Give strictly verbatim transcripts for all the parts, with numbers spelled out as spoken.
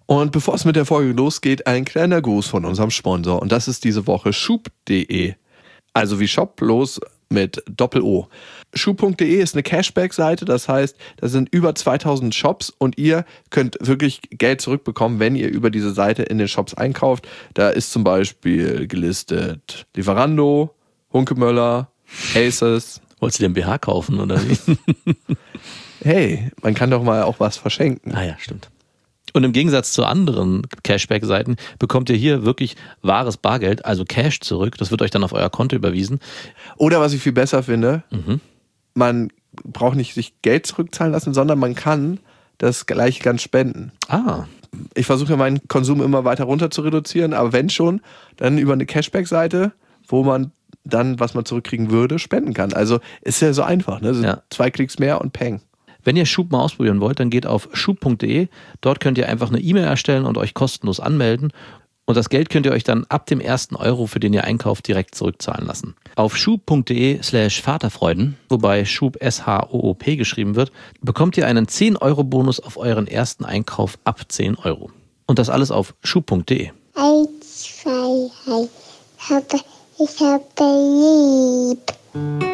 Und bevor es mit der Folge losgeht, ein kleiner Gruß von unserem Sponsor. Und das ist diese Woche schub punkt de. Also wie Shop, bloß mit Doppel-O. schub punkt de ist eine Cashback-Seite, das heißt, da sind über zweitausend Shops und ihr könnt wirklich Geld zurückbekommen, wenn ihr über diese Seite in den Shops einkauft. Da ist zum Beispiel gelistet Lieferando, Hunkemöller, Aces. Wolltest du dir einen B H kaufen oder wie? Hey, man kann doch mal auch was verschenken. Ah ja, stimmt. Und im Gegensatz zu anderen Cashback-Seiten bekommt ihr hier wirklich wahres Bargeld, also Cash zurück. Das wird euch dann auf euer Konto überwiesen. Oder was ich viel besser finde, Mhm. man braucht nicht sich Geld zurückzahlen lassen, sondern man kann das gleich ganz spenden. Ah, Ich versuche meinen Konsum immer weiter runter zu reduzieren, aber wenn schon, dann über eine Cashback-Seite, wo man dann, was man zurückkriegen würde, spenden kann. Also ist ja so einfach, ne? Ja. Zwei Klicks mehr und peng. wenn ihr Schub mal ausprobieren wollt, dann geht auf schub punkt de. Dort könnt ihr einfach eine E-Mail erstellen und euch kostenlos anmelden. Und das Geld könnt ihr euch dann ab dem ersten Euro, für den ihr einkauft, direkt zurückzahlen lassen. Auf schub punkt de slash Vaterfreuden, wobei Schub S H O O P geschrieben wird, bekommt ihr einen zehn Euro Bonus auf euren ersten Einkauf ab zehn Euro. Und das alles auf schub punkt de. Eins, zwei, drei. Ich habe, ich habe lieb.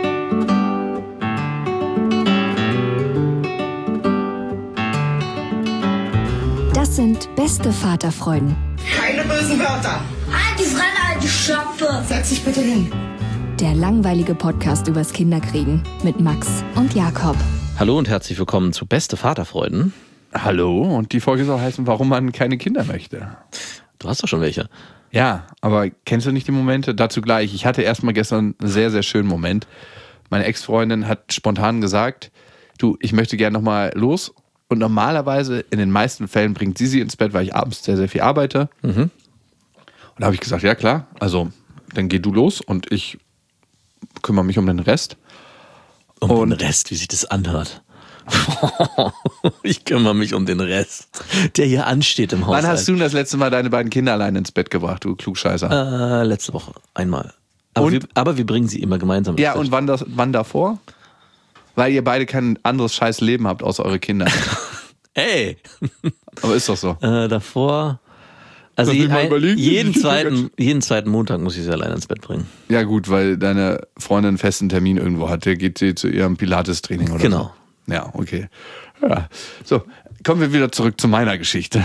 Das sind beste Vaterfreuden. Keine bösen Wörter. Halt die Fremde, halt die Schöpfe. Setz dich bitte hin. Der langweilige Podcast übers Kinderkriegen mit Max und Jakob. Hallo und herzlich willkommen zu Beste Vaterfreuden. Hallo, und die Folge soll heißen, warum man keine Kinder möchte. Du hast doch schon welche. Ja, aber kennst du nicht die Momente? Dazu gleich. Ich hatte erstmal gestern einen sehr, sehr schönen Moment. Meine Ex-Freundin hat spontan gesagt, du, ich möchte gerne nochmal los. Und normalerweise, in den meisten Fällen, bringt sie sie ins Bett, weil ich abends sehr, sehr viel arbeite. Mhm. Und da habe ich gesagt, ja klar, also dann geh du los und ich kümmere mich um den Rest. Um Und- den Rest, wie sich das anhört. Ich kümmere mich um den Rest, der hier ansteht im Haushalt. Wann hast du das letzte Mal deine beiden Kinder allein ins Bett gebracht, du Klugscheißer? Äh, letzte Woche, einmal. Aber, Und? wir, aber wir bringen sie immer gemeinsam ins Ja, Bett. und wann, das, wann davor? Weil ihr beide kein anderes scheiß Leben habt, außer eure Kinder. Ey! Aber ist doch so. Äh, davor... Also Lass mich je, mal ein, überlegen. jeden, zweiten, jeden zweiten Montag muss ich sie alleine ins Bett bringen. Ja gut, weil deine Freundin einen festen Termin irgendwo hat. Der geht sie zu ihrem Pilates-Training oder Genau. so. Ja, okay. Ja. So, kommen wir wieder zurück zu meiner Geschichte.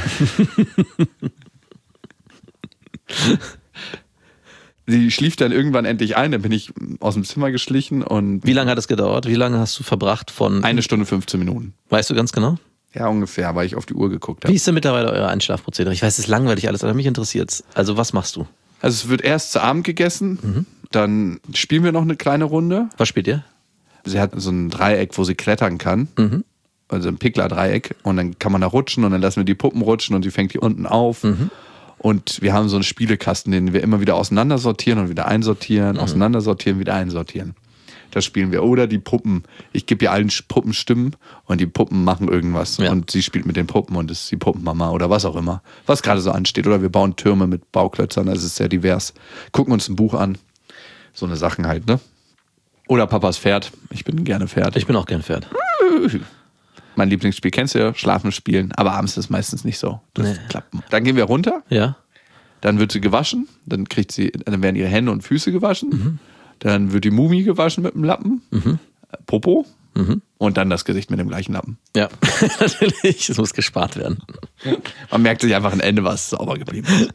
Sie schlief dann irgendwann endlich ein, dann bin ich aus dem Zimmer geschlichen und Wie lange hat es gedauert? Wie lange hast du verbracht von... eine Stunde fünfzehn Minuten. Weißt du ganz genau? Ja, ungefähr, weil ich auf die Uhr geguckt Wie habe. ist denn mittlerweile euer Einschlafprozedere? Ich weiß, es ist langweilig alles, aber mich interessiert's. Also was machst du? Also es wird erst zu Abend gegessen, dann spielen wir noch eine kleine Runde. Was spielt ihr? Sie hat so ein Dreieck, wo sie klettern kann. Mhm. Also ein Pickler-Dreieck. Und dann kann man da rutschen und dann lassen wir die Puppen rutschen und die fängt die unten auf. Mhm. Und wir haben so einen Spielekasten, den wir immer wieder auseinandersortieren und wieder einsortieren, Mhm. auseinandersortieren, wieder einsortieren. Das spielen wir. Oder die Puppen. Ich gebe ihr allen Puppen Stimmen und die Puppen machen irgendwas. Ja. Und sie spielt mit den Puppen und ist die Puppenmama oder was auch immer. Was gerade so ansteht. Oder wir bauen Türme mit Bauklötzern. Das ist sehr divers. Gucken uns ein Buch an. So eine Sachen halt, ne? Oder Papas Pferd. Ich bin gerne Pferd. Ich bin auch gern Pferd. Mein Lieblingsspiel kennst du ja, Schlafen spielen. Aber abends ist es meistens nicht so. Das Nee. klappt. Dann gehen wir runter. Ja? Dann wird sie gewaschen. Dann kriegt sie, dann werden ihre Hände und Füße gewaschen. Dann wird die Mumie gewaschen mit dem Lappen. Äh, Popo. Und dann das Gesicht mit dem gleichen Lappen. Ja, natürlich. Es muss gespart werden. Man merkt sich einfach am Ende, was sauber geblieben ist.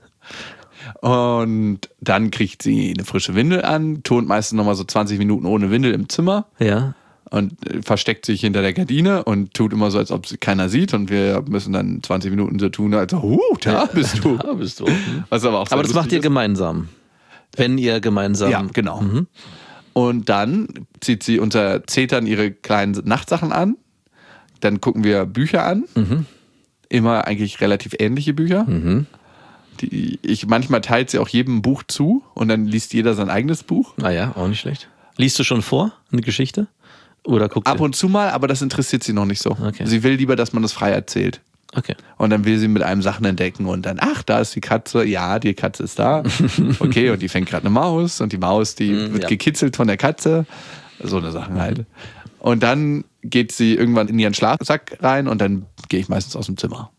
Und dann kriegt sie eine frische Windel an, turnt meistens nochmal so zwanzig Minuten ohne Windel im Zimmer Ja. und äh, versteckt sich hinter der Gardine und tut immer so, als ob sie keiner sieht. Und wir müssen dann zwanzig Minuten so tun, als uh, da bist du. Da bist du. Mhm. Was aber auch sehr Aber das macht lustig ihr ist. gemeinsam. Wenn ihr gemeinsam... Ja, genau. Und dann zieht sie unter Zetern ihre kleinen Nachtsachen an. Dann gucken wir Bücher an. Immer eigentlich relativ ähnliche Bücher. Die ich, manchmal teilt sie auch jedem ein Buch zu und dann liest jeder sein eigenes Buch. Ah ja, auch nicht schlecht. Liest du schon vor, eine Geschichte? Oder guckst Ab du? und zu mal, aber das interessiert sie noch nicht so. Okay. Sie will lieber, dass man das frei erzählt. Okay. Und dann will sie mit einem Sachen entdecken und dann, ach, da ist die Katze, ja, die Katze ist da. Okay, und die fängt gerade eine Maus und die Maus, die wird ja. gekitzelt von der Katze. So eine Sachen halt. Und dann geht sie irgendwann in ihren Schlafsack rein und dann gehe ich meistens aus dem Zimmer.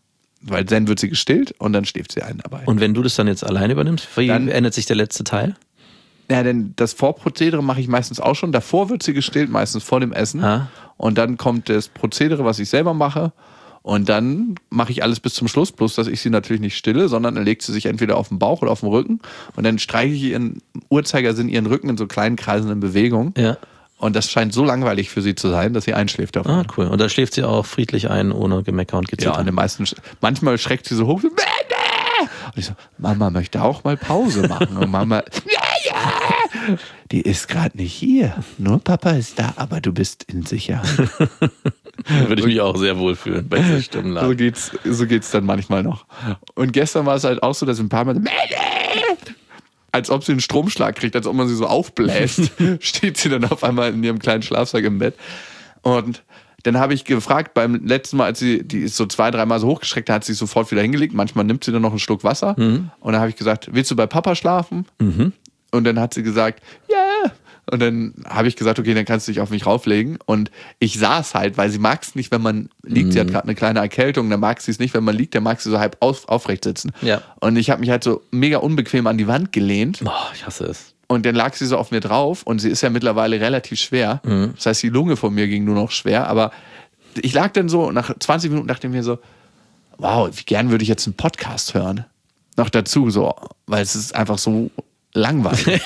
weil dann wird sie gestillt und dann schläft sie ein dabei. Und wenn du das dann jetzt alleine übernimmst, wie Dann- ändert sich der letzte Teil? Ja, denn das Vorprozedere mache ich meistens auch schon. Davor wird sie gestillt, meistens vor dem Essen. Ah. Und dann kommt das Prozedere, was ich selber mache. Und dann mache ich alles bis zum Schluss. Bloß, dass ich sie natürlich nicht stille, sondern dann legt sie sich entweder auf den Bauch oder auf den Rücken. Und dann streiche ich ihren Uhrzeigersinn, ihren Rücken in so kleinen kreisenden Bewegungen. Ja. Und das scheint so langweilig für sie zu sein, dass sie einschläft davon. Ah, cool. Und dann schläft sie auch friedlich ein, ohne Gemecker und Ja, Gezitter. an den meisten, manchmal schreckt sie so hoch. So, und ich so, Mama möchte auch mal Pause machen. Und Mama, ja, ja, die ist gerade nicht hier. Nur Papa ist da, aber du bist in Sicherheit. Würde ich mich auch sehr wohl fühlen bei dieser Stimmenlage. So geht's, so geht's dann manchmal noch. Und gestern war es halt auch so, dass ein paar Mal, als ob sie einen Stromschlag kriegt, als ob man sie so aufbläst, steht sie dann auf einmal in ihrem kleinen Schlafsack im Bett. Und dann habe ich gefragt, beim letzten Mal, als sie, die ist so zwei, dreimal so hochgeschreckt, da hat sie sich sofort wieder hingelegt. Manchmal nimmt sie dann noch einen Schluck Wasser. Mhm. Und dann habe ich gesagt, willst du bei Papa schlafen? Mhm. Und dann hat sie gesagt, ja. Yeah. Und dann habe ich gesagt, okay, dann kannst du dich auf mich rauflegen. Und ich saß halt, weil sie mag es nicht, wenn man liegt. Mhm. Sie hat gerade eine kleine Erkältung, dann mag sie es nicht, wenn man liegt, dann mag sie so halb auf, aufrecht sitzen. Ja. Und ich habe mich halt so mega unbequem an die Wand gelehnt. Oh, ich hasse es. Und dann lag sie so auf mir drauf und sie ist ja mittlerweile relativ schwer. Mhm. Das heißt, die Lunge von mir ging nur noch schwer. Aber ich lag dann so, nach zwanzig Minuten dachte ich mir so, wow, wie gern würde ich jetzt einen Podcast hören. Noch dazu so, weil es ist einfach so langweilig.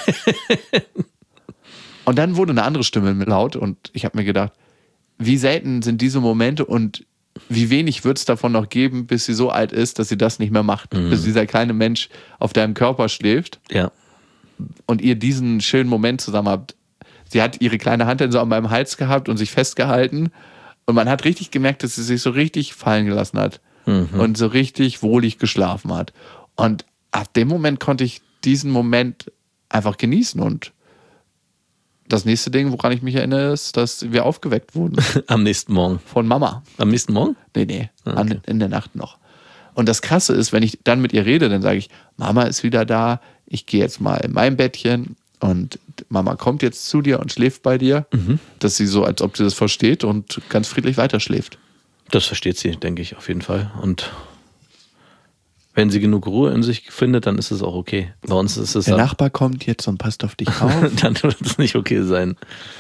Und dann wurde eine andere Stimme laut und ich habe mir gedacht, wie selten sind diese Momente und wie wenig wird es davon noch geben, bis sie so alt ist, dass sie das nicht mehr macht. Mhm. Bis dieser kleine Mensch auf deinem Körper schläft Ja. und ihr diesen schönen Moment zusammen habt. Sie hat ihre kleine Hand dann so an meinem Hals gehabt und sich festgehalten und man hat richtig gemerkt, dass sie sich so richtig fallen gelassen hat Mhm. und so richtig wohlig geschlafen hat. Und ab dem Moment konnte ich diesen Moment einfach genießen und das nächste Ding, woran ich mich erinnere, ist, dass wir aufgeweckt wurden Am nächsten Morgen. von Mama. Am nächsten Morgen? Nee, nee, Ah, an, okay. in der Nacht noch. Und das Krasse ist, wenn ich dann mit ihr rede, dann sage ich, Mama ist wieder da, ich gehe jetzt mal in mein Bettchen und Mama kommt jetzt zu dir und schläft bei dir. Mhm. Dass sie so, als ob sie das versteht und ganz friedlich weiterschläft. Das versteht sie, denke ich, auf jeden Fall. Und wenn sie genug Ruhe in sich findet, dann ist es auch okay. Bei uns ist es Der dann, Nachbar kommt jetzt und passt auf dich auf. dann wird es nicht okay sein.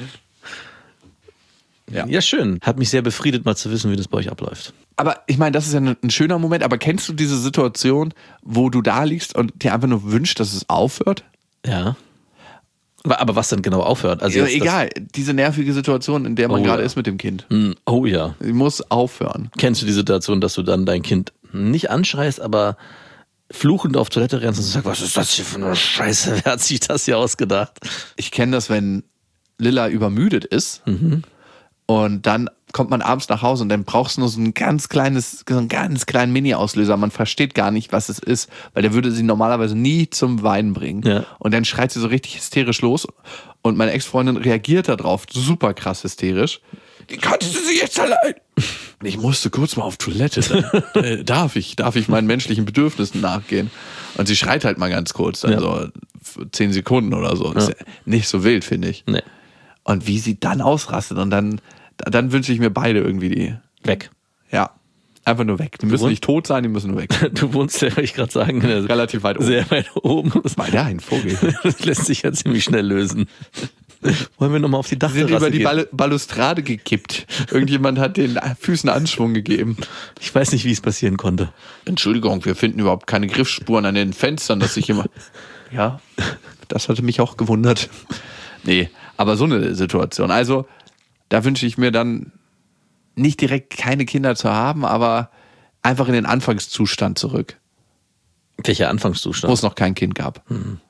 Ja. Ja, schön. Hat mich sehr befriedet, mal zu wissen, wie das bei euch abläuft. Aber ich meine, das ist ja ein, ein schöner Moment, aber kennst du diese Situation, wo du da liegst und dir einfach nur wünschst, dass es aufhört? Ja. Aber, aber was denn genau aufhört? Also Ja, jetzt egal, diese nervige Situation, in der man Oh, gerade ja. ist mit dem Kind. Das, Hm, oh ja. Sie muss aufhören. Kennst du die Situation, dass du dann dein Kind nicht anschreist, aber fluchend auf Toilette rennst und sagst, was ist das hier für eine Scheiße? Wer hat sich das hier ausgedacht? Ich kenne das, wenn Lilla übermüdet ist und dann kommt man abends nach Hause und dann brauchst du nur so ein ganz kleines, so einen ganz kleinen Mini-Auslöser. Man versteht gar nicht, was es ist, weil der würde sie normalerweise nie zum Weinen bringen. Ja. Und dann schreit sie so richtig hysterisch los und meine Ex-Freundin reagiert darauf super krass hysterisch. Wie kannst du sie jetzt allein? Ich musste kurz mal auf Toilette. Dann, äh, darf ich, darf ich meinen menschlichen Bedürfnissen nachgehen? Und sie schreit halt mal ganz kurz, dann Ja. so für zehn Sekunden oder so. Ist Ja. ja nicht so wild, finde ich. Nee. Und wie sie dann ausrastet und dann, dann wünsche ich mir beide irgendwie die, Weg. ja, einfach nur weg. Die müssen wohnst- nicht tot sein, die müssen nur weg. Du wohnst ja, wollte ich gerade sagen, in der- Relativ weit oben. sehr weit oben. Mal da ein Vogel. Das lässt sich ja ziemlich schnell lösen. Wollen wir nochmal auf die Sind Dachterrasse über die gehen? Bal Balustrade gekippt. Irgendjemand hat den Füßen Anschwung gegeben. Ich weiß nicht, wie es passieren konnte. Entschuldigung, wir finden überhaupt keine Griffspuren an den Fenstern, dass sich immer. Ja, das hatte mich auch gewundert. Nee, aber so eine Situation. Also, da wünsche ich mir dann nicht direkt keine Kinder zu haben, aber einfach in den Anfangszustand zurück, Welcher wo Anfangszustand? es noch kein Kind gab.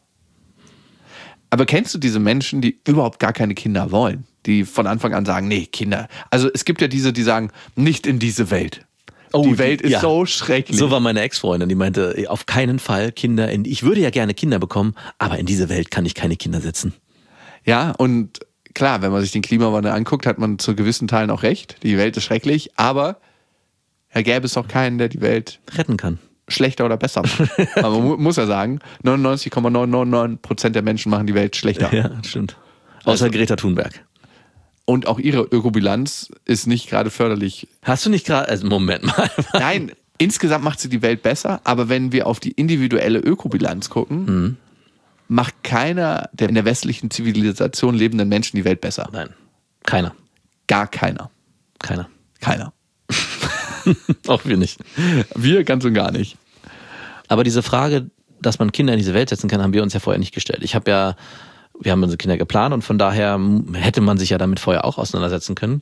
Aber kennst du diese Menschen, die überhaupt gar keine Kinder wollen? Die von Anfang an sagen, nee, Kinder. Also es gibt ja diese, die sagen, nicht in diese Welt. Oh, die Welt ist ja. so schrecklich. So war meine Ex-Freundin, die meinte, auf keinen Fall Kinder in, ich würde ja gerne Kinder bekommen, aber in diese Welt kann ich keine Kinder setzen. Ja, und klar, wenn man sich den Klimawandel anguckt, hat man zu gewissen Teilen auch recht. Die Welt ist schrecklich, aber da gäbe es auch keinen, der die Welt Retten kann. schlechter oder besser macht. Aber man mu- muss ja sagen, neunundneunzig Komma neun neun neun Prozent der Menschen machen die Welt schlechter. Ja, stimmt. Außer Also- Greta Thunberg. Und auch ihre Ökobilanz ist nicht gerade förderlich. Hast du nicht gerade, also Moment mal. Nein, insgesamt macht sie die Welt besser, aber wenn wir auf die individuelle Ökobilanz gucken, mhm. macht keiner der in der westlichen Zivilisation lebenden Menschen die Welt besser. Nein, keiner. Gar keiner. Keiner. Keiner. Auch wir nicht. Wir ganz und gar nicht. Aber diese Frage, dass man Kinder in diese Welt setzen kann, haben wir uns ja vorher nicht gestellt. Ich habe ja, wir haben unsere Kinder geplant und von daher hätte man sich ja damit vorher auch auseinandersetzen können.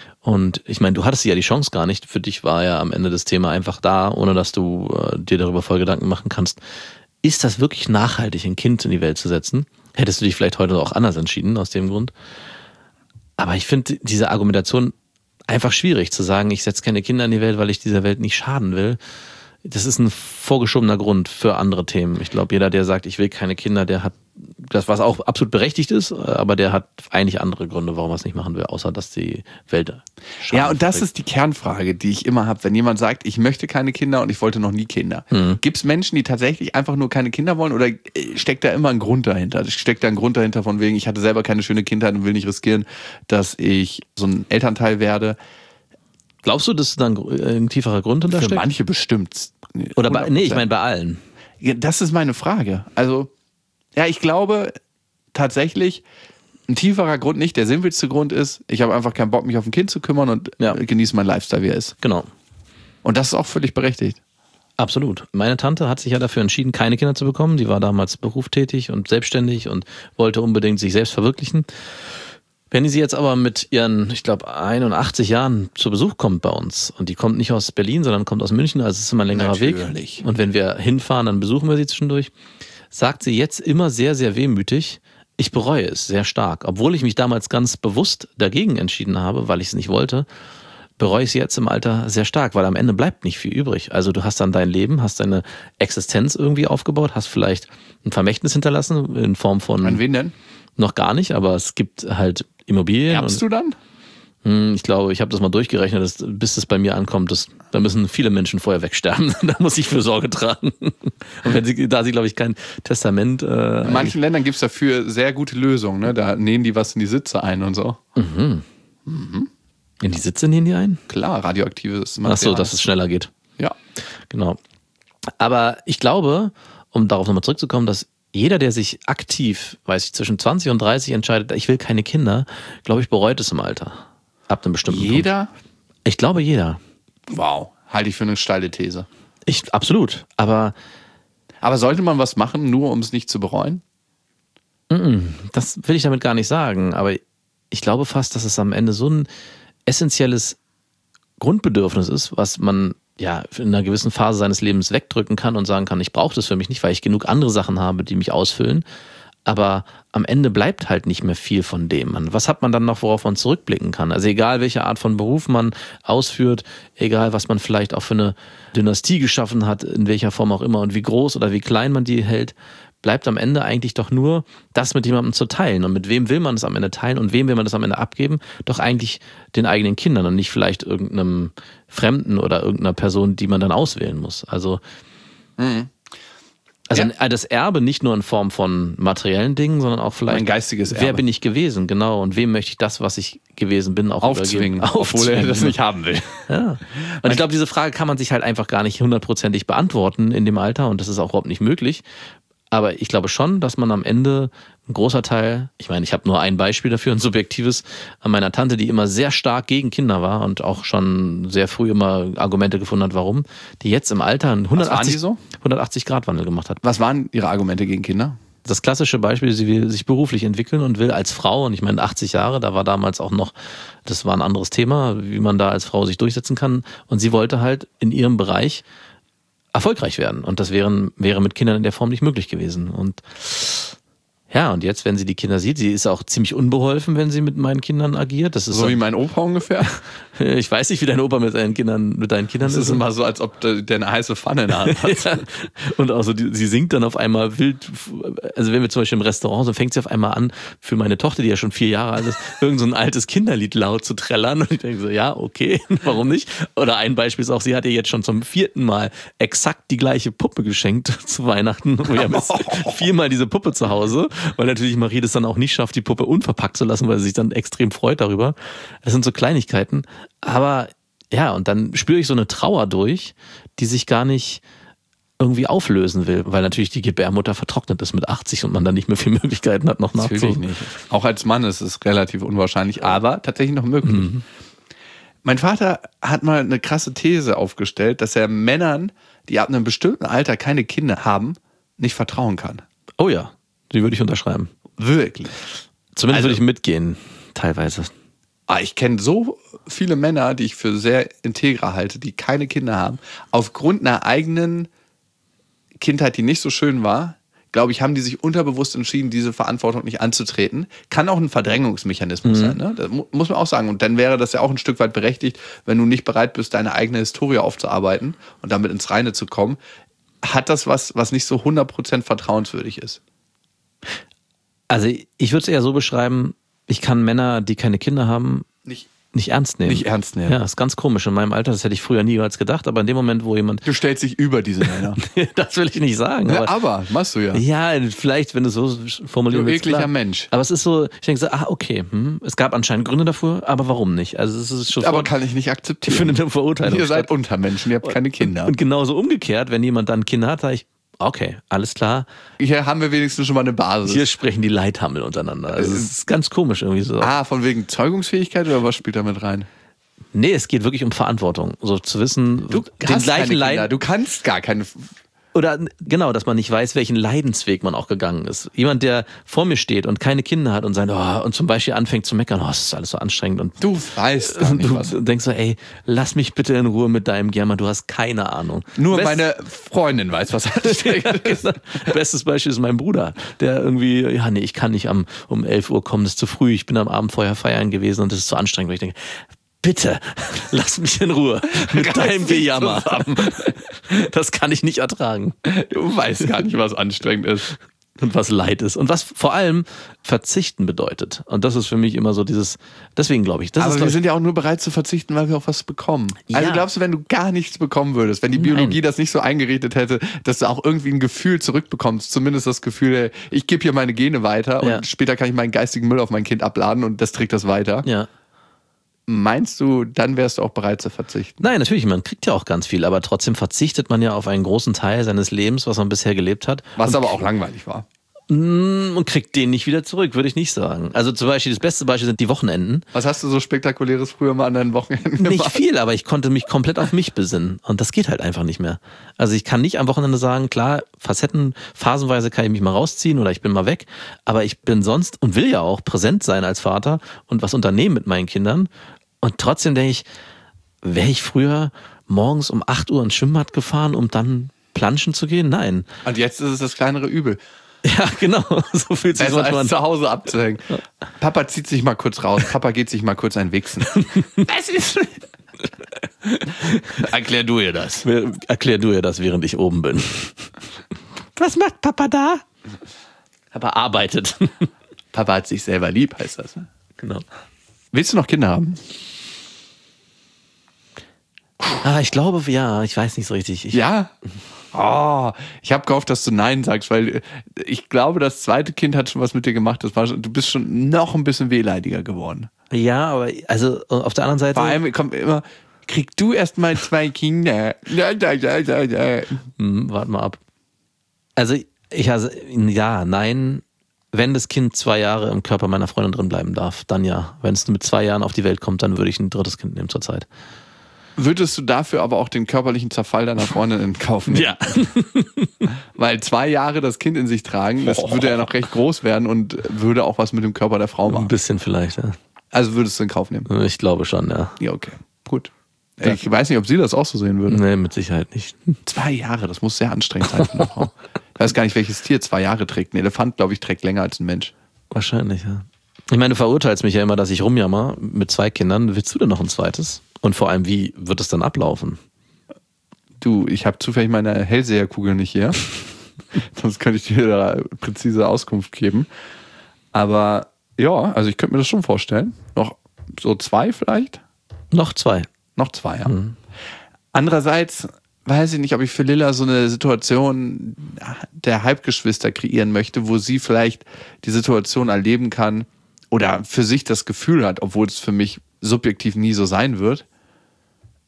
Und ich meine, du hattest ja die Chance gar nicht. Für dich war ja am Ende das Thema einfach da, ohne dass du äh, dir darüber voll Gedanken machen kannst. Ist das wirklich nachhaltig, ein Kind in die Welt zu setzen? Hättest du dich vielleicht heute auch anders entschieden aus dem Grund? Aber ich finde diese Argumentation einfach schwierig, zu sagen, ich setze keine Kinder in die Welt, weil ich dieser Welt nicht schaden will. Das ist ein vorgeschobener Grund für andere Themen. Ich glaube, jeder, der sagt, ich will keine Kinder, der hat das, was auch absolut berechtigt ist, aber der hat eigentlich andere Gründe, warum er es nicht machen will, außer dass die Welt schaden. Ja, und das ist die Kernfrage, die ich immer habe, wenn jemand sagt, ich möchte keine Kinder und ich wollte noch nie Kinder. Mhm. Gibt es Menschen, die tatsächlich einfach nur keine Kinder wollen oder steckt da immer ein Grund dahinter? Steckt da ein Grund dahinter von wegen, ich hatte selber keine schöne Kindheit und will nicht riskieren, dass ich so ein Elternteil werde? Glaubst du, dass da ein, ein tieferer Grund hintersteckt? Für manche bestimmt. Oder bei, nee, ich meine bei allen. Ja, das ist meine Frage. Also, ja, ich glaube tatsächlich, ein tieferer Grund nicht. Der sinnvollste Grund ist, ich habe einfach keinen Bock, mich auf ein Kind zu kümmern und ja. genieße meinen Lifestyle, wie er ist. Genau. Und das ist auch völlig berechtigt. Absolut. Meine Tante hat sich ja dafür entschieden, keine Kinder zu bekommen. Die war damals berufstätig und selbstständig und wollte unbedingt sich selbst verwirklichen. Wenn sie jetzt aber mit ihren, ich glaube, einundachtzig Jahren zu Besuch kommt bei uns und die kommt nicht aus Berlin, sondern kommt aus München, also es ist immer ein längerer Natürlich. Weg. Und wenn wir hinfahren, dann besuchen wir sie zwischendurch, sagt sie jetzt immer sehr, sehr wehmütig, ich bereue es sehr stark. Obwohl ich mich damals ganz bewusst dagegen entschieden habe, weil ich es nicht wollte, bereue ich es jetzt im Alter sehr stark, weil am Ende bleibt nicht viel übrig. Also du hast dann dein Leben, hast deine Existenz irgendwie aufgebaut, hast vielleicht ein Vermächtnis hinterlassen in Form von... An wen denn? Noch gar nicht, aber es gibt halt Immobilien. Erbst du dann? Mh, ich glaube, ich habe das mal durchgerechnet, dass, bis das bei mir ankommt, das, da müssen viele Menschen vorher wegsterben. Da muss ich für Sorge tragen. Und wenn sie, da sie, glaube ich, kein Testament... Äh, in manchen Ländern gibt es dafür sehr gute Lösungen. Ne? Da nähen die was in die Sitze ein und so. Mhm. Mhm. In die Sitze nähen die ein? Klar, radioaktives Material. Ach so, dass es schneller geht. Ja. Genau. Aber ich glaube, um darauf nochmal zurückzukommen, dass jeder, der sich aktiv, weiß ich, zwischen zwanzig und dreißig entscheidet, ich will keine Kinder, glaube ich, bereut es im Alter. Ab einem bestimmten Jeder? Punkt. Ich glaube, jeder. Wow, halte ich für eine steile These. Ich, absolut, aber... Aber sollte man was machen, nur um es nicht zu bereuen? Das will ich damit gar nicht sagen, aber ich glaube fast, dass es am Ende so ein essentielles Grundbedürfnis ist, was man ja in einer gewissen Phase seines Lebens wegdrücken kann und sagen kann, ich brauche das für mich nicht, weil ich genug andere Sachen habe, die mich ausfüllen. Aber am Ende bleibt halt nicht mehr viel von dem. Was hat man dann noch, worauf man zurückblicken kann? Also egal, welche Art von Beruf man ausführt, egal, was man vielleicht auch für eine Dynastie geschaffen hat, in welcher Form auch immer und wie groß oder wie klein man die hält, bleibt am Ende eigentlich doch nur, das mit jemandem zu teilen. Und mit wem will man das am Ende teilen und wem will man das am Ende abgeben? Doch eigentlich den eigenen Kindern und nicht vielleicht irgendeinem Fremden oder irgendeiner Person, die man dann auswählen muss. Also, mhm. also ja. Das Erbe nicht nur in Form von materiellen Dingen, sondern auch vielleicht ein geistiges Erbe. Wer bin ich gewesen, genau, und wem möchte ich das, was ich gewesen bin, auch aufzwingen, übergeben? Obwohl er das nicht haben will. Ja. Und ich glaube, diese Frage kann man sich halt einfach gar nicht hundertprozentig beantworten in dem Alter und das ist auch überhaupt nicht möglich. Aber ich glaube schon, dass man am Ende ein großer Teil, ich meine, ich habe nur ein Beispiel dafür, ein subjektives, an meiner Tante, die immer sehr stark gegen Kinder war und auch schon sehr früh immer Argumente gefunden hat, warum, die jetzt im Alter einen hundertachtzig Grad Wandel gemacht hat. Was waren ihre Argumente gegen Kinder? Das klassische Beispiel, sie will sich beruflich entwickeln und will als Frau, und ich meine achtzig Jahre, da war damals auch noch, das war ein anderes Thema, wie man da als Frau sich durchsetzen kann. Und sie wollte halt in ihrem Bereich erfolgreich werden. Und das wären, wäre mit Kindern in der Form nicht möglich gewesen. Und ja, und jetzt, wenn sie die Kinder sieht, sie ist auch ziemlich unbeholfen, wenn sie mit meinen Kindern agiert. Das ist so, so wie mein Opa ungefähr? Ich weiß nicht, wie dein Opa mit deinen Kindern, mit deinen Kindern ist. Das ist immer so, als ob der eine heiße Pfanne in der Hand hat. Ja. Und auch so, die, sie singt dann auf einmal wild, also wenn wir zum Beispiel im Restaurant sind, fängt sie auf einmal an, für meine Tochter, die ja schon vier Jahre alt ist, irgend so ein altes Kinderlied laut zu trällern. Und ich denke so, ja, okay, warum nicht? Oder ein Beispiel ist auch, sie hat ihr jetzt schon zum vierten Mal exakt die gleiche Puppe geschenkt zu Weihnachten. Wir haben jetzt viermal diese Puppe zu Hause, weil natürlich Marie das dann auch nicht schafft, die Puppe unverpackt zu lassen, weil sie sich dann extrem freut darüber. Das sind so Kleinigkeiten. Aber ja, und dann spüre ich so eine Trauer durch, die sich gar nicht irgendwie auflösen will, weil natürlich die Gebärmutter vertrocknet ist mit achtzig und man dann nicht mehr viele Möglichkeiten hat, noch Natürlich nachzuholen. nicht. Auch als Mann ist es relativ unwahrscheinlich, aber tatsächlich noch möglich. Mhm. Mein Vater hat mal eine krasse These aufgestellt, dass er Männern, die ab einem bestimmten Alter keine Kinder haben, nicht vertrauen kann. Oh ja, die würde ich unterschreiben. Wirklich. Zumindest Also- würde ich mitgehen, teilweise. Ah, ich kenne so viele Männer, die ich für sehr integer halte, die keine Kinder haben, aufgrund einer eigenen Kindheit, die nicht so schön war, glaube ich, haben die sich unterbewusst entschieden, diese Verantwortung nicht anzutreten. Kann auch ein Verdrängungsmechanismus mhm. sein, ne? Das mu- muss man auch sagen. Und dann wäre das ja auch ein Stück weit berechtigt, wenn du nicht bereit bist, deine eigene Historie aufzuarbeiten und damit ins Reine zu kommen. Hat das was, was nicht so hundert Prozent vertrauenswürdig ist? Also ich würde es eher so beschreiben, ich kann Männer, die keine Kinder haben, Nicht, nicht ernst nehmen. nicht ernst nehmen. Ja, ist ganz komisch. In meinem Alter, das hätte ich früher niemals gedacht, aber in dem Moment, wo jemand... Du stellst dich über diese Männer. das will ich nicht sagen. Ja, Aber, aber, machst du ja. ja, vielleicht, wenn du es so formulieren Du willst, ekliger klar. Mensch. Aber es ist so, ich denke so, ah, okay, hm, es gab anscheinend Gründe dafür, aber warum nicht? Also es ist schon Aber kann ich nicht akzeptieren. Ich finde eine Verurteilung Ihr seid statt. Untermenschen, ihr habt keine Kinder. Und genauso umgekehrt, wenn jemand dann Kinder hat, sage ich, okay, alles klar. Hier haben wir wenigstens schon mal eine Basis. Hier sprechen die Leithammel untereinander. Also es ist ganz komisch irgendwie so. Ah, von wegen Zeugungsfähigkeit oder was spielt da mit rein? Nee, es geht wirklich um Verantwortung. So zu wissen, Du den hast gleichen keine Kinder, Leid du kannst gar keine... oder genau, dass man nicht weiß, welchen Leidensweg man auch gegangen ist. Jemand, der vor mir steht und keine Kinder hat und sagt, oh, und zum Beispiel anfängt zu meckern, oh, das ist alles so anstrengend und Du weißt gar nicht du was. denkst so, ey, lass mich bitte in Ruhe mit deinem German, du hast keine Ahnung. Nur Best- meine Freundin weiß, was anstrengend ist. Genau. Bestes Beispiel ist mein Bruder, der irgendwie, ja nee, ich kann nicht am, um elf Uhr kommen, das ist zu früh, ich bin am Abend vorher feiern gewesen und das ist zu anstrengend, weil ich denke, bitte, lass mich in Ruhe mit deinem dich Gejammer. Das kann ich nicht ertragen. Du weißt gar nicht, was anstrengend ist. Und was Leid ist. Und was vor allem Verzichten bedeutet. Und das ist für mich immer so dieses, deswegen glaube ich, das Aber ist wir glaub ich, sind ja auch nur bereit zu verzichten, weil wir auch was bekommen. Ja. Also glaubst du, wenn du gar nichts bekommen würdest, wenn die Biologie Nein. das nicht so eingerichtet hätte, dass du auch irgendwie ein Gefühl zurückbekommst, zumindest das Gefühl, ey, ich gebe hier meine Gene weiter Ja. und später kann ich meinen geistigen Müll auf mein Kind abladen und das trägt das weiter. ja. Meinst du, dann wärst du auch bereit zu verzichten? Nein, natürlich, man kriegt ja auch ganz viel, aber trotzdem verzichtet man ja auf einen großen Teil seines Lebens, was man bisher gelebt hat. Was aber auch langweilig war. Und kriegt den nicht wieder zurück, würde ich nicht sagen. Also zum Beispiel, das beste Beispiel sind die Wochenenden. Was hast du so Spektakuläres früher mal an deinen Wochenenden Nicht gemacht? viel, aber ich konnte mich komplett auf mich besinnen. Und das geht halt einfach nicht mehr. Also ich kann nicht am Wochenende sagen, klar, Facetten, phasenweise kann ich mich mal rausziehen oder ich bin mal weg. Aber ich bin sonst und will ja auch präsent sein als Vater und was unternehmen mit meinen Kindern. Und trotzdem denke ich, wäre ich früher morgens um acht Uhr ins Schwimmbad gefahren, um dann planschen zu gehen? Nein. Und jetzt ist es das kleinere Übel. Ja, genau. So fühlt sich Besser manchmal als an. zu Hause abzuhängen. Papa zieht sich mal kurz raus. Papa geht sich mal kurz ein Wichsen. Was ist... Erklär du ihr das. Erklär du ihr das, während ich oben bin. Was macht Papa da? Papa arbeitet. Papa hat sich selber lieb, heißt das. Ne? Genau. Willst du noch Kinder haben? Ah, ich glaube, ja, ich weiß nicht so richtig. Ich, Ja? Oh, ich habe gehofft, dass du Nein sagst, weil ich glaube, das zweite Kind hat schon was mit dir gemacht. Das war schon, du bist schon noch ein bisschen wehleidiger geworden. Ja, aber also auf der anderen Seite. Vor allem kommt immer, krieg du erst mal zwei Kinder. Da, da, da, da, da. Hm, warte mal ab. Also, ich also, ja, nein. Wenn das Kind zwei Jahre im Körper meiner Freundin drin bleiben darf, dann ja. Wenn es mit zwei Jahren auf die Welt kommt, dann würde ich ein drittes Kind nehmen zurzeit. Würdest du dafür aber auch den körperlichen Zerfall deiner Freundin in Kauf nehmen? Ja. Weil zwei Jahre das Kind in sich tragen, das würde ja noch recht groß werden und würde auch was mit dem Körper der Frau Ein machen. bisschen vielleicht, ja. Also würdest du in Kauf nehmen? Ich glaube schon, ja. Ja, okay. Gut. Ich weiß nicht, ob sie das auch so sehen würde. Nee, mit Sicherheit nicht. Zwei Jahre, das muss sehr anstrengend sein für eine Frau. Ich weiß gar nicht, welches Tier zwei Jahre trägt. Ein Elefant, glaube ich, trägt länger als ein Mensch. Wahrscheinlich, ja. Ich meine, du verurteilst mich ja immer, dass ich rumjammer mit zwei Kindern. Willst du denn noch ein zweites? Und vor allem, wie wird es dann ablaufen? Du, ich habe zufällig meine Hellseherkugel nicht hier. Sonst könnte ich dir da präzise Auskunft geben. Aber ja, also ich könnte mir das schon vorstellen. Noch so zwei vielleicht? Noch zwei. Noch zwei, ja. Mhm. Andererseits weiß ich nicht, ob ich für Lilla so eine Situation der Halbgeschwister kreieren möchte, wo sie vielleicht die Situation erleben kann oder für sich das Gefühl hat, obwohl es für mich subjektiv nie so sein wird,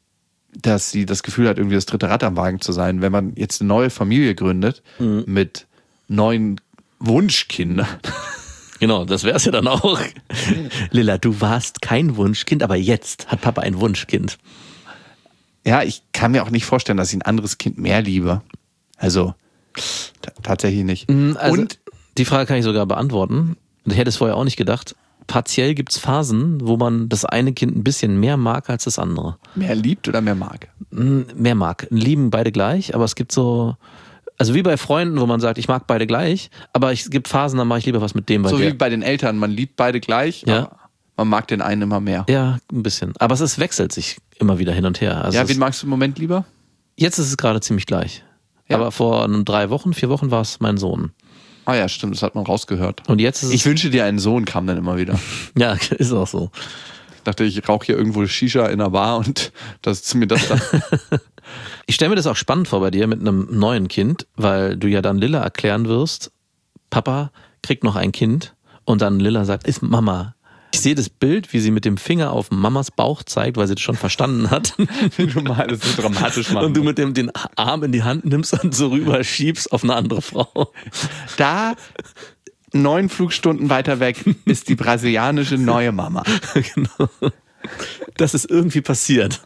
dass sie das Gefühl hat, irgendwie das dritte Rad am Wagen zu sein. Wenn man jetzt eine neue Familie gründet mhm. mit neuen Wunschkindern. Genau, das wäre es ja dann auch. Lilla, du warst kein Wunschkind, aber jetzt hat Papa ein Wunschkind. Ja, ich kann mir auch nicht vorstellen, dass ich ein anderes Kind mehr liebe. Also t- tatsächlich nicht. Also, Und die Frage kann ich sogar beantworten. Ich hätte es vorher auch nicht gedacht. Partiell gibt es Phasen, wo man das eine Kind ein bisschen mehr mag als das andere. Mehr liebt oder mehr mag? Mehr mag. Lieben beide gleich, aber es gibt so... Also wie bei Freunden, wo man sagt, ich mag beide gleich, aber es gibt Phasen, da mache ich lieber was mit dem. Weil So der, wie bei den Eltern, man liebt beide gleich, ja. aber man mag den einen immer mehr. Ja, ein bisschen. Aber es ist, wechselt sich immer wieder hin und her. Also ja, es, wen magst du im Moment lieber? jetzt ist es gerade ziemlich gleich. Ja. Aber vor einem drei Wochen, vier Wochen war es mein Sohn. Ah ja, stimmt, das hat man rausgehört. Und jetzt ist es... Ich wünsche dir einen Sohn, kam dann immer wieder. Ja, ist auch so. Ich dachte, ich rauche hier irgendwo Shisha in einer Bar und das ist mir das da. Ich stelle mir das auch spannend vor bei dir mit einem neuen Kind, weil du ja dann Lilla erklären wirst, Papa kriegt noch ein Kind und dann Lilla sagt, ist Mama. Ich sehe das Bild, wie sie mit dem Finger auf Mamas Bauch zeigt, weil sie das schon verstanden hat. Wie du mal das so dramatisch machst. Und du mit dem den Arm in die Hand nimmst und so rüber schiebst auf eine andere Frau. Da, neun Flugstunden weiter weg, ist die brasilianische neue Mama. Genau. Das ist irgendwie passiert.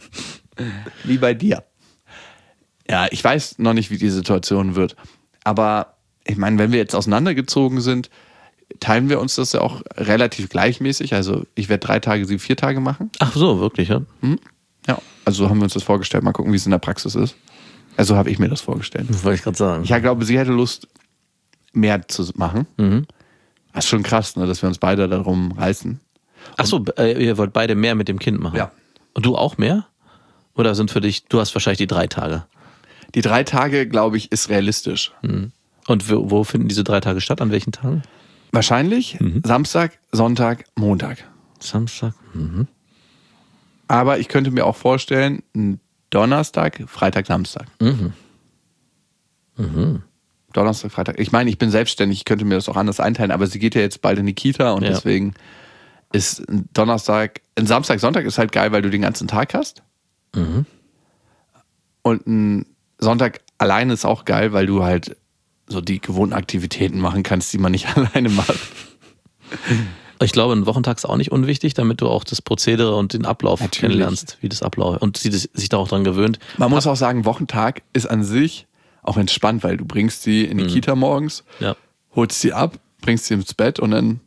Wie bei dir. Ja, ich weiß noch nicht, wie die Situation wird. Aber ich meine, wenn wir jetzt auseinandergezogen sind, teilen wir uns das ja auch relativ gleichmäßig. Also ich werde drei Tage, sie vier Tage machen. Ach so, wirklich, ja? Hm? Ja, also haben wir uns das vorgestellt. Mal gucken, wie es in der Praxis ist. Also habe ich mir das vorgestellt. Das wollte ich gerade sagen. Ich glaube, sie hätte Lust, mehr zu machen. Mhm. Das ist schon krass, ne, dass wir uns beide darum reißen. Ach so, äh, ihr wollt beide mehr mit dem Kind machen? Ja. Und du auch mehr? Oder sind für dich, du hast wahrscheinlich die drei Tage? Die drei Tage, glaube ich, ist realistisch. Mhm. Und wo, wo finden diese drei Tage statt? An welchen Tagen? Wahrscheinlich Mhm. Samstag, Sonntag, Montag. Samstag. Mhm. Aber ich könnte mir auch vorstellen, Donnerstag, Freitag, Samstag. Mhm. Mhm. Donnerstag, Freitag. Ich meine, ich bin selbstständig, ich könnte mir das auch anders einteilen, aber sie geht ja jetzt bald in die Kita und Ja. deswegen ist ein Donnerstag, ein Samstag, Sonntag ist halt geil, weil du den ganzen Tag hast. Mhm. Und ein Sonntag alleine ist auch geil, weil du halt so die gewohnten Aktivitäten machen kannst, die man nicht alleine macht. Ich glaube, ein Wochentag ist auch nicht unwichtig, damit du auch das Prozedere und den Ablauf Natürlich. kennenlernst, wie das abläuft und sie das, sich da auch dran gewöhnt. Man muss auch sagen, Wochentag ist an sich auch entspannt, weil du bringst sie in die Kita morgens, Ja. holst sie ab, bringst sie ins Bett und dann...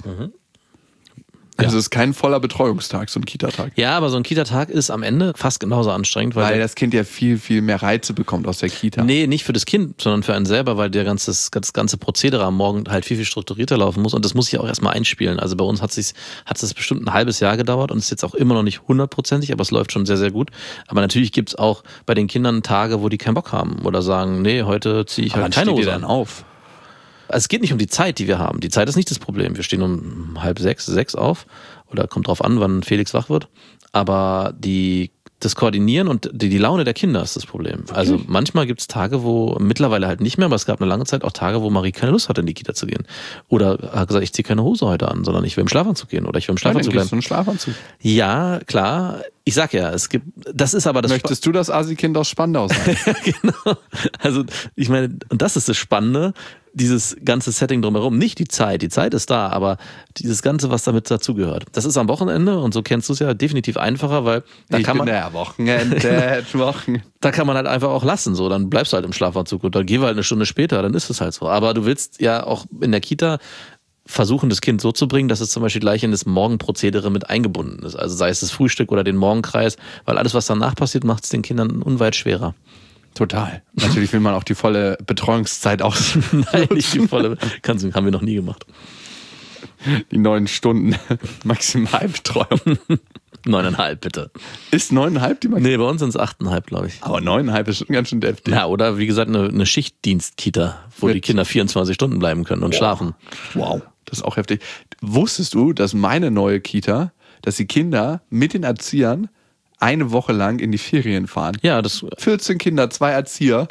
Also es ist kein voller Betreuungstag, so ein Kita-Tag. Ja, aber so ein Kita-Tag ist am Ende fast genauso anstrengend, weil, Weil das Kind ja viel, viel mehr Reize bekommt aus der Kita. nee, nicht für das Kind, sondern für einen selber, weil der ganze, das ganze Prozedere am Morgen halt viel, viel strukturierter laufen muss und das muss sich auch erstmal einspielen. Also bei uns hat es hat es bestimmt ein halbes Jahr gedauert und ist jetzt auch immer noch nicht hundertprozentig, aber es läuft schon sehr, sehr gut. Aber natürlich gibt es auch bei den Kindern Tage, wo die keinen Bock haben oder sagen, nee, heute ziehe ich Aber halt wann keine steht ihr Hose dann an. auf? Also es geht nicht um die Zeit, die wir haben. Die Zeit ist nicht das Problem. Wir stehen um halb sechs, sechs auf. Oder kommt drauf an, wann Felix wach wird. Aber die, das Koordinieren und die, die Laune der Kinder ist das Problem. Also manchmal gibt es Tage, wo, mittlerweile halt nicht mehr, aber es gab eine lange Zeit auch Tage, wo Marie keine Lust hatte, in die Kita zu gehen. Oder hat gesagt, ich ziehe keine Hose heute an, sondern ich will im Schlafanzug gehen. Oder ich will im Ja, dann Schlafanzug gehst du bleiben. einen Schlafanzug. Ja, klar. Ich sag ja, es gibt, das ist aber das Möchtest du das Asi-Kind aus Spandau sein? Genau. Also, ich meine, und das ist das Spannende, dieses ganze Setting drumherum. Nicht die Zeit, die Zeit ist da, aber dieses Ganze, was damit dazugehört. Das ist am Wochenende und so kennst du es ja definitiv einfacher, weil da ich kann bin man, der Wochenende, Wochen. da kann man halt einfach auch lassen, so. Dann bleibst du halt im Schlafanzug und dann gehen wir halt eine Stunde später, dann ist es halt so. Aber du willst ja auch in der Kita versuchen, das Kind so zu bringen, dass es zum Beispiel gleich in das Morgenprozedere mit eingebunden ist. Also sei es das Frühstück oder den Morgenkreis, weil alles, was danach passiert, macht es den Kindern unweit schwerer. Total. Natürlich will man auch die volle Betreuungszeit aus. Nein, nicht die volle. Kannst, haben wir noch nie gemacht. Die neun Stunden Maximalbetreuung. Neuneinhalb, bitte. Ist neuneinhalb die Maximal? Nee, bei uns sind es achteinhalb, glaube ich. Aber neuneinhalb ist schon ganz schön deftig. Ja, oder wie gesagt, eine, eine Schichtdienst-Kita, wo Mit- die Kinder vierundzwanzig Stunden bleiben können und schlafen. Wow, das ist auch heftig. Wusstest du, dass meine neue Kita, dass die Kinder mit den Erziehern eine Woche lang in die Ferien fahren? Ja, das. vierzehn Kinder, zwei Erzieher.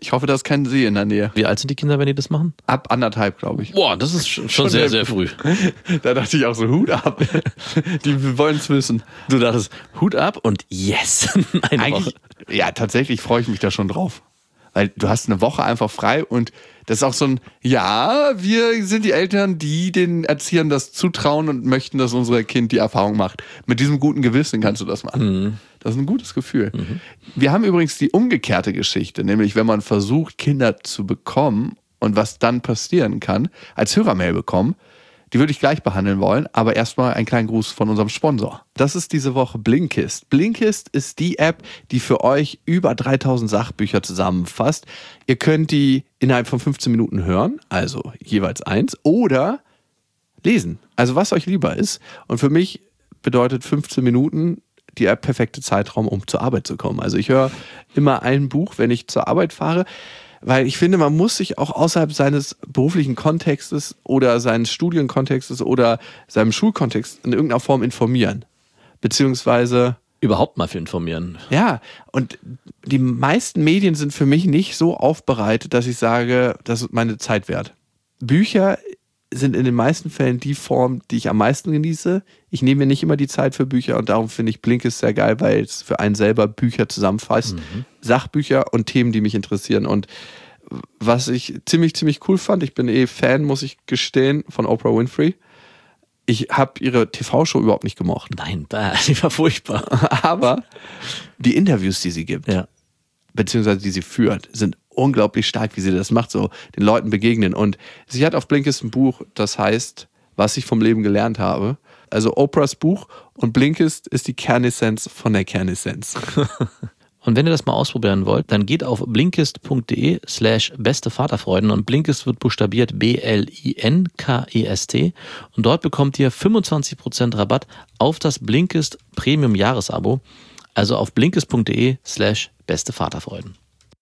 Ich hoffe, da ist kein See in der Nähe. Wie alt sind die Kinder, wenn die das machen? Ab anderthalb, glaube ich. Boah, das ist schon, schon sehr, sehr früh. Da dachte ich auch so, Hut ab. Die wollen es wissen. Du dachtest, Hut ab und yes. Eine Eigentlich, Woche. ja, tatsächlich freue ich mich da schon drauf. Weil du hast eine Woche einfach frei und das ist auch so ein, ja, wir sind die Eltern, die den Erziehern das zutrauen und möchten, dass unser Kind die Erfahrung macht. Mit diesem guten Gewissen kannst du das machen. Mhm. Das ist ein gutes Gefühl. Mhm. Wir haben übrigens die umgekehrte Geschichte, nämlich wenn man versucht, Kinder zu bekommen und was dann passieren kann, als Hörermail bekommen. Die würde ich gleich behandeln wollen, aber erstmal einen kleinen Gruß von unserem Sponsor. Das ist diese Woche Blinkist. Blinkist ist die App, die für euch über dreitausend Sachbücher zusammenfasst. Ihr könnt die innerhalb von fünfzehn Minuten hören, also jeweils eins, oder lesen, also was euch lieber ist. Und für mich bedeutet fünfzehn Minuten der perfekte Zeitraum, um zur Arbeit zu kommen. Also ich höre immer ein Buch, wenn ich zur Arbeit fahre. Weil ich finde, man muss sich auch außerhalb seines beruflichen Kontextes oder seines Studienkontextes oder seinem Schulkontext in irgendeiner Form informieren. Beziehungsweise überhaupt mal für informieren. Ja, und die meisten Medien sind für mich nicht so aufbereitet, dass ich sage, das ist meine Zeit wert. Bücher sind in den meisten Fällen die Form, die ich am meisten genieße. Ich nehme mir nicht immer die Zeit für Bücher und darum finde ich Blinkist sehr geil, weil es für einen selber Bücher zusammenfasst. Mhm. Sachbücher und Themen, die mich interessieren. Und was ich ziemlich, ziemlich cool fand, ich bin eh Fan, muss ich gestehen, von Oprah Winfrey. Ich habe ihre T V-Show überhaupt nicht gemocht. Nein, die war furchtbar. Aber die Interviews, die sie gibt, ja. beziehungsweise die sie führt, sind unglaublich stark, wie sie das macht, so den Leuten begegnen. Und sie hat auf Blinkist ein Buch, das heißt, was ich vom Leben gelernt habe. Also Oprahs Buch und Blinkist ist die Kernessenz von der Kernessenz. Und wenn ihr das mal ausprobieren wollt, dann geht auf blinkist.de slash beste Vaterfreuden und Blinkist wird buchstabiert B L I N K E S T und dort bekommt ihr fünfundzwanzig Prozent Rabatt auf das Blinkist Premium Jahresabo, also auf blinkist.de slash beste Vaterfreuden.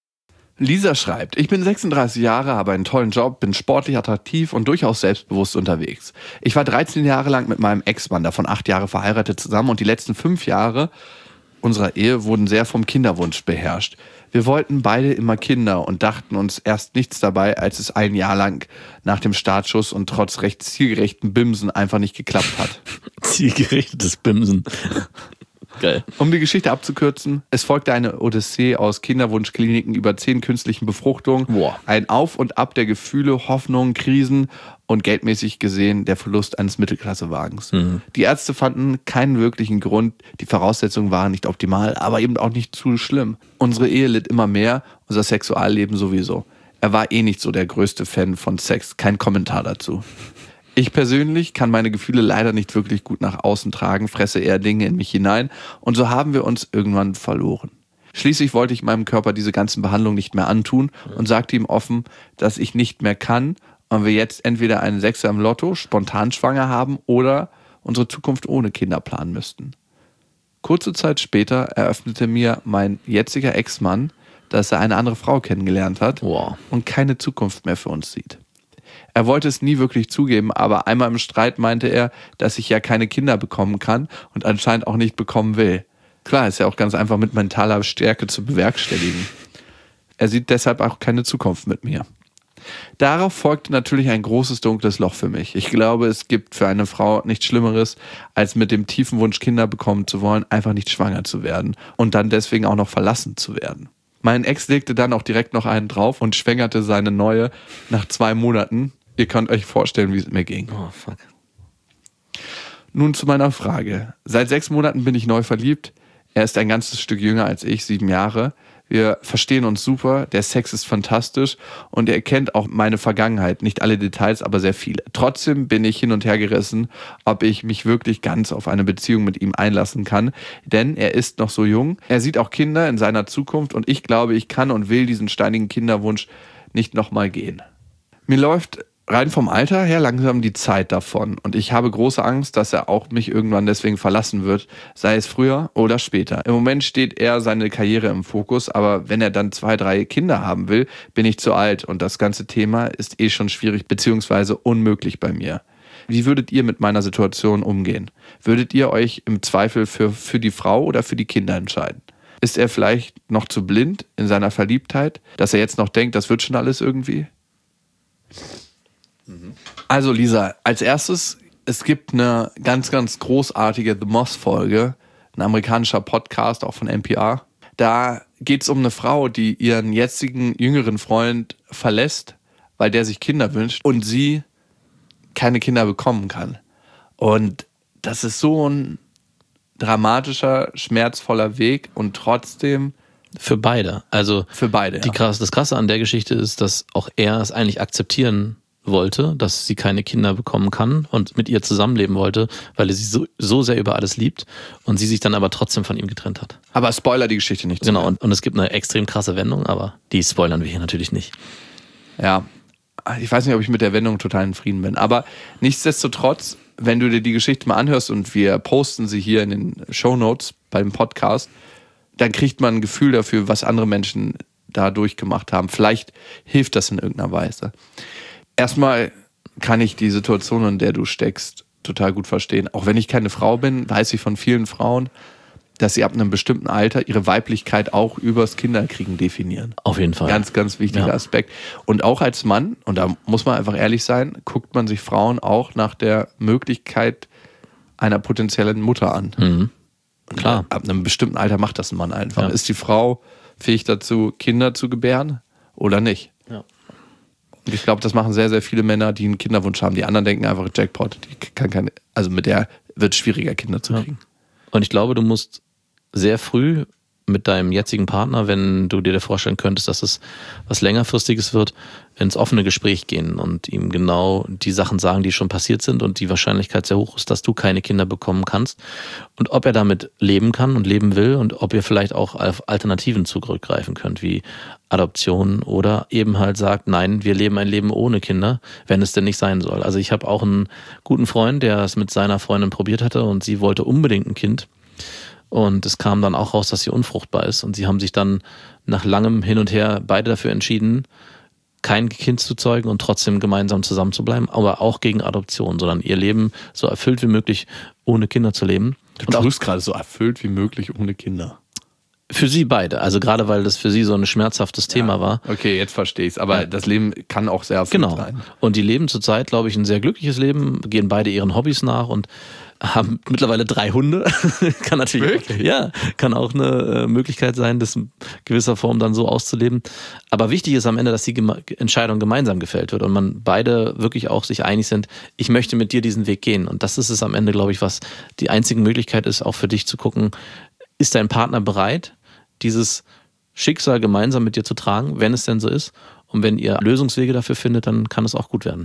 Lisa schreibt, ich bin sechsunddreißig Jahre, habe einen tollen Job, bin sportlich attraktiv und durchaus selbstbewusst unterwegs. Ich war dreizehn Jahre lang mit meinem Ex-Mann, davon acht Jahre verheiratet zusammen und die letzten fünf Jahre unserer Ehe wurden sehr vom Kinderwunsch beherrscht. Wir wollten beide immer Kinder und dachten uns erst nichts dabei, als es ein Jahr lang nach dem Startschuss und trotz recht zielgerechten Bimsen einfach nicht geklappt hat. Zielgerichtetes Bimsen. Geil. Um die Geschichte abzukürzen, es folgte eine Odyssee aus Kinderwunschkliniken über zehn künstlichen Befruchtungen, Boah. ein Auf und Ab der Gefühle, Hoffnungen, Krisen und geldmäßig gesehen der Verlust eines Mittelklassewagens. Mhm. Die Ärzte fanden keinen wirklichen Grund, die Voraussetzungen waren nicht optimal, aber eben auch nicht zu schlimm. Unsere Ehe litt immer mehr, unser Sexualleben sowieso. Er war eh nicht so der größte Fan von Sex, kein Kommentar dazu. Ich persönlich kann meine Gefühle leider nicht wirklich gut nach außen tragen, fresse eher Dinge in mich hinein und so haben wir uns irgendwann verloren. Schließlich wollte ich meinem Körper diese ganzen Behandlungen nicht mehr antun und sagte ihm offen, dass ich nicht mehr kann und wir jetzt entweder einen Sechser im Lotto, spontan schwanger haben oder unsere Zukunft ohne Kinder planen müssten. Kurze Zeit später eröffnete mir mein jetziger Ex-Mann, dass er eine andere Frau kennengelernt hat wow. und keine Zukunft mehr für uns sieht. Er wollte es nie wirklich zugeben, aber einmal im Streit meinte er, dass ich ja keine Kinder bekommen kann und anscheinend auch nicht bekommen will. Klar, ist ja auch ganz einfach mit mentaler Stärke zu bewerkstelligen. Er sieht deshalb auch keine Zukunft mit mir. Darauf folgte natürlich ein großes dunkles Loch für mich. Ich glaube, es gibt für eine Frau nichts Schlimmeres, als mit dem tiefen Wunsch, Kinder bekommen zu wollen, einfach nicht schwanger zu werden und dann deswegen auch noch verlassen zu werden. Mein Ex legte dann auch direkt noch einen drauf und schwängerte seine neue nach zwei Monaten. Ihr könnt euch vorstellen, wie es mir ging. Oh, fuck. Nun zu meiner Frage. Seit sechs Monaten bin ich neu verliebt. Er ist ein ganzes Stück jünger als ich, sieben Jahre. Wir verstehen uns super, der Sex ist fantastisch und er kennt auch meine Vergangenheit. Nicht alle Details, aber sehr viele. Trotzdem bin ich hin und her gerissen, ob ich mich wirklich ganz auf eine Beziehung mit ihm einlassen kann. Denn er ist noch so jung, er sieht auch Kinder in seiner Zukunft und ich glaube, ich kann und will diesen steinigen Kinderwunsch nicht nochmal gehen. Mir läuft rein vom Alter her langsam die Zeit davon und ich habe große Angst, dass er auch mich irgendwann deswegen verlassen wird, sei es früher oder später. Im Moment steht eher seine Karriere im Fokus, aber wenn er dann zwei, drei Kinder haben will, bin ich zu alt und das ganze Thema ist eh schon schwierig bzw. unmöglich bei mir. Wie würdet ihr mit meiner Situation umgehen? Würdet ihr euch im Zweifel für, für die Frau oder für die Kinder entscheiden? Ist er vielleicht noch zu blind in seiner Verliebtheit, dass er jetzt noch denkt, das wird schon alles irgendwie? Mhm. Also Lisa, als erstes, es gibt eine ganz, ganz großartige The Moss-Folge, ein amerikanischer Podcast, auch von N P R. Da geht es um eine Frau, die ihren jetzigen jüngeren Freund verlässt, weil der sich Kinder wünscht und sie keine Kinder bekommen kann. Und das ist so ein dramatischer, schmerzvoller Weg und trotzdem für beide. Also für beide. Die Ja. krass, das Krasse an der Geschichte ist, dass auch er es eigentlich akzeptieren wollte, dass sie keine Kinder bekommen kann und mit ihr zusammenleben wollte, weil er sie so, so sehr über alles liebt und sie sich dann aber trotzdem von ihm getrennt hat. Aber spoiler die Geschichte nicht. Genau, und, und es gibt eine extrem krasse Wendung, aber die spoilern wir hier natürlich nicht. Ja, ich weiß nicht, ob ich mit der Wendung total in Frieden bin, aber nichtsdestotrotz, wenn du dir die Geschichte mal anhörst und wir posten sie hier in den Shownotes beim Podcast, dann kriegt man ein Gefühl dafür, was andere Menschen da durchgemacht haben. Vielleicht hilft das in irgendeiner Weise. Erstmal kann ich die Situation, in der du steckst, total gut verstehen. Auch wenn ich keine Frau bin, weiß ich von vielen Frauen, dass sie ab einem bestimmten Alter ihre Weiblichkeit auch übers Kinderkriegen definieren. Auf jeden Fall. Ganz, ganz wichtiger Ja. Aspekt. Und auch als Mann, und da muss man einfach ehrlich sein, guckt man sich Frauen auch nach der Möglichkeit einer potenziellen Mutter an. Mhm. Klar. Ab einem bestimmten Alter macht das ein Mann einfach. Ja. Ist die Frau fähig dazu, Kinder zu gebären oder nicht? Ja. Und ich glaube, das machen sehr, sehr viele Männer, die einen Kinderwunsch haben. Die anderen denken einfach, Jackpot, die kann keine, also mit der wird es schwieriger, Kinder zu Ja. kriegen. Und ich glaube, du musst sehr früh mit deinem jetzigen Partner, wenn du dir vorstellen könntest, dass es was längerfristiges wird, ins offene Gespräch gehen und ihm genau die Sachen sagen, die schon passiert sind und die Wahrscheinlichkeit sehr hoch ist, dass du keine Kinder bekommen kannst und ob er damit leben kann und leben will und ob ihr vielleicht auch auf Alternativen zurückgreifen könnt, wie Adoption oder eben halt sagt, nein, wir leben ein Leben ohne Kinder, wenn es denn nicht sein soll. Also ich habe auch einen guten Freund, der es mit seiner Freundin probiert hatte und sie wollte unbedingt ein Kind. Und es kam dann auch raus, dass sie unfruchtbar ist. Und sie haben sich dann nach langem Hin und Her beide dafür entschieden, kein Kind zu zeugen und trotzdem gemeinsam zusammen zu bleiben, aber auch gegen Adoption, sondern ihr Leben so erfüllt wie möglich ohne Kinder zu leben. Du Und auch tust gerade so erfüllt wie möglich ohne Kinder. für sie beide, also gerade weil das für sie so ein schmerzhaftes Thema war. Okay, jetzt verstehe ich es. Aber Ja. das Leben kann auch sehr erfüllt Genau. sein. Und die leben zurzeit, glaube ich, ein sehr glückliches Leben, gehen beide ihren Hobbys nach und haben mittlerweile drei Hunde. Kann natürlich Wirklich? Auch, ja, kann auch eine äh, Möglichkeit sein, das in gewisser Form dann so auszuleben. Aber wichtig ist am Ende, dass die Geme- Entscheidung gemeinsam gefällt wird und man beide wirklich auch sich einig sind, ich möchte mit dir diesen Weg gehen. Und das ist es am Ende, glaube ich, was die einzige Möglichkeit ist, auch für dich zu gucken, ist dein Partner bereit, dieses Schicksal gemeinsam mit dir zu tragen, wenn es denn so ist. Und wenn ihr Lösungswege dafür findet, dann kann es auch gut werden.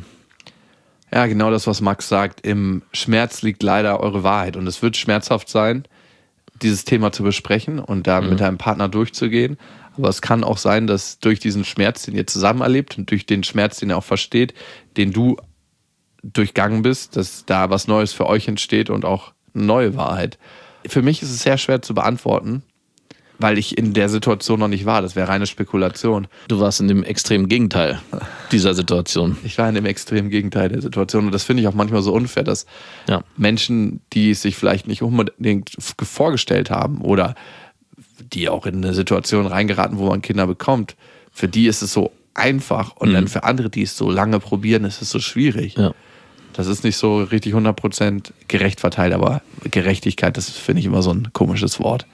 Ja, genau das, was Max sagt. Im Schmerz liegt leider eure Wahrheit. Und es wird schmerzhaft sein, dieses Thema zu besprechen und da mhm. mit deinem Partner durchzugehen. Aber es kann auch sein, dass durch diesen Schmerz, den ihr zusammen erlebt und durch den Schmerz, den er auch versteht, den du durchgangen bist, dass da was Neues für euch entsteht und auch eine neue Wahrheit. Für mich ist es sehr schwer zu beantworten, weil ich in der Situation noch nicht war. Das wäre reine Spekulation. Du warst in dem extremen Gegenteil dieser Situation. Ich war in dem extremen Gegenteil der Situation. Und das finde ich auch manchmal so unfair, dass Ja. Menschen, die es sich vielleicht nicht unbedingt vorgestellt haben oder die auch in eine Situation reingeraten, wo man Kinder bekommt, für die ist es so einfach. Und Mhm. dann für andere, die es so lange probieren, ist es so schwierig. Ja. Das ist nicht so richtig hundert Prozent gerecht verteilt, aber Gerechtigkeit, das finde ich immer so ein komisches Wort.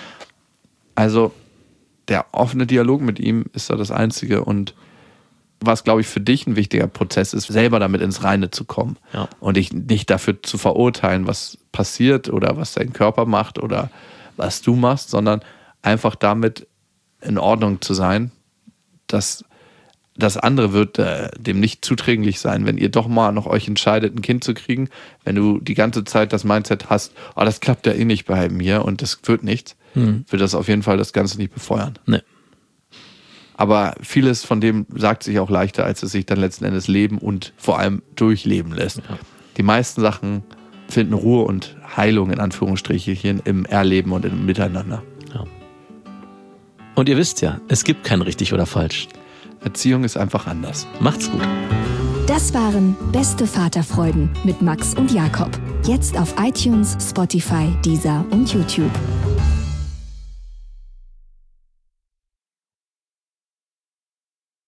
Also der offene Dialog mit ihm ist da das Einzige und was, glaube ich, für dich ein wichtiger Prozess ist, selber damit ins Reine zu kommen Ja. und dich nicht dafür zu verurteilen, was passiert oder was dein Körper macht oder was du machst, sondern einfach damit in Ordnung zu sein, dass das andere wird äh, dem nicht zuträglich sein, wenn ihr doch mal noch euch entscheidet, ein Kind zu kriegen, wenn du die ganze Zeit das Mindset hast, oh, das klappt ja eh nicht bei mir und das wird nichts, Mhm. wird das auf jeden Fall das Ganze nicht befeuern. Nee. Aber vieles von dem sagt sich auch leichter, als es sich dann letzten Endes leben und vor allem durchleben lässt. Ja. Die meisten Sachen finden Ruhe und Heilung in Anführungsstrichen im Erleben und im Miteinander. Ja. Und ihr wisst ja, es gibt kein richtig oder falsch. Erziehung ist einfach anders. Macht's gut. Das waren Beste Vaterfreuden mit Max und Jakob. Jetzt auf iTunes, Spotify, Deezer und YouTube.